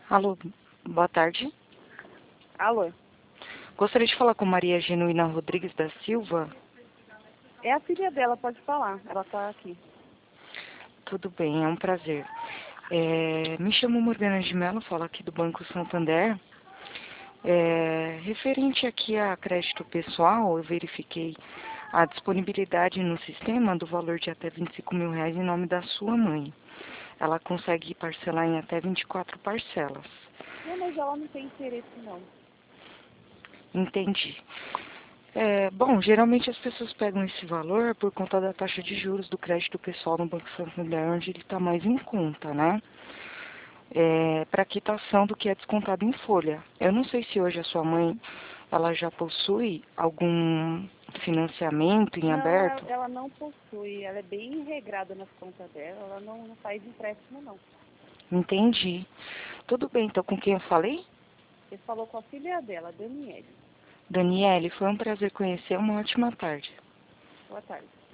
Alô, boa tarde. Alô? Gostaria de falar com Maria Genuína Rodrigues da Silva. É a filha dela, pode falar. Ela tá aqui. Tudo bem, é um prazer. Me chamo Morgana de Mello, falo aqui do Banco Santander. Referente aqui a crédito pessoal, eu verifiquei a disponibilidade no sistema do valor de até R$ 25.000 em nome da sua mãe. Ela consegue parcelar em até 24 parcelas. Não, mas ela não tem interesse, não. Entendi. Bom, geralmente as pessoas pegam esse valor por conta da taxa de juros do crédito pessoal no Banco Santander, onde ele está mais em conta, né? Para quitação do que é descontado em folha. Eu não sei se hoje a sua mãe ela já possui algum financiamento em Não, aberto. ela não possui. Ela é bem regrada nas contas dela. Ela não faz empréstimo, não. Entendi. Tudo bem, então com quem eu falei? Você falou com a filha dela, Daniele. Daniele, foi um prazer conhecer. Uma ótima tarde. Boa tarde.